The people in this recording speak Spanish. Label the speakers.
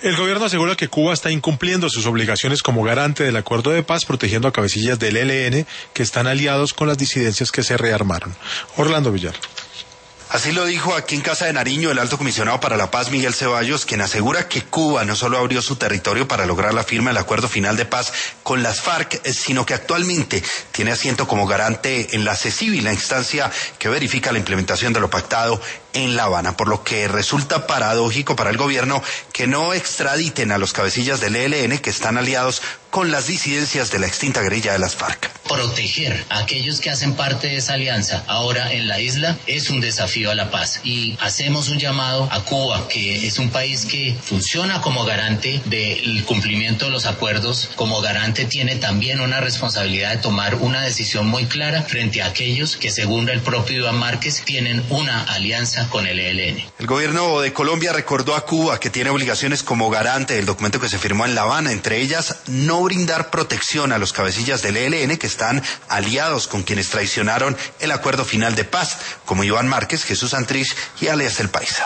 Speaker 1: El gobierno asegura que Cuba está incumpliendo sus obligaciones como garante del acuerdo de paz, protegiendo a cabecillas del ELN que están aliados con las disidencias que se rearmaron. Orlando Villar.
Speaker 2: Así lo dijo aquí en Casa de Nariño el alto comisionado para la paz, Miguel Ceballos, quien asegura que Cuba no solo abrió su territorio para lograr la firma del acuerdo final de paz con las FARC, sino que actualmente tiene asiento como garante en la CECIBI, la instancia que verifica la implementación de lo pactado en La Habana, por lo que resulta paradójico para el gobierno que no extraditen a los cabecillas del ELN que están aliados con las disidencias de la extinta guerrilla de las FARC.
Speaker 3: Proteger a aquellos que hacen parte de esa alianza ahora en la isla es un desafío a la paz, y hacemos un llamado a Cuba, que es un país que funciona como garante del cumplimiento de los acuerdos. Como garante tiene también una responsabilidad de tomar una decisión muy clara frente a aquellos que, según el propio Iván Márquez, tienen una alianza con el ELN.
Speaker 2: El gobierno de Colombia recordó a Cuba que tiene obligaciones como garante del documento que se firmó en La Habana, entre ellas no brindar protección a los cabecillas del ELN que están aliados con quienes traicionaron el acuerdo final de paz, como Iván Márquez, Jesús Santrich y alias El Paisa.